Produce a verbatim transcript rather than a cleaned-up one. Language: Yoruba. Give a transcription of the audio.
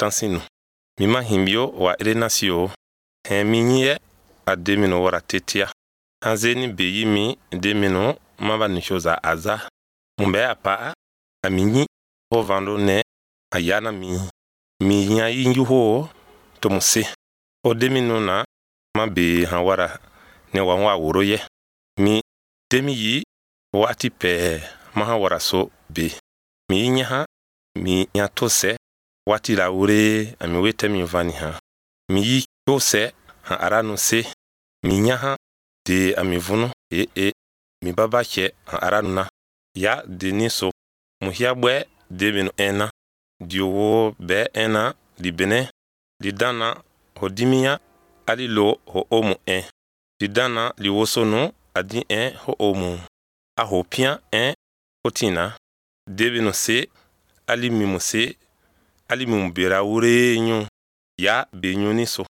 tansinu. Mima himbio wa erenasio. Hen minye a demino wara tetia. Hanzeni beyimi demino maba nishoza aza. Mumbe apa a minyi ho vando ne ayana mi. Mi nya yinju ho to muse. O demino na mabe han wara ne wanwa woroye. Mi demi yi wati pe maha wara so be. Mi nya ha mi nya tose wati la ure ami wete mi vani ha. Mi yi tose ha aranu se. Mi nya ha de ami vuno e e mi baba che ha aranu na. Ya de niso muhia bwe demino ena. Diowo be ena di bene. Di dana ho dimia ali lo ho omu en. Di dana li wosono adi en ho omu. A ho pia en hotina. Demino se ali mimu se ali mimu bera ure nyu. Ya be nyu niso.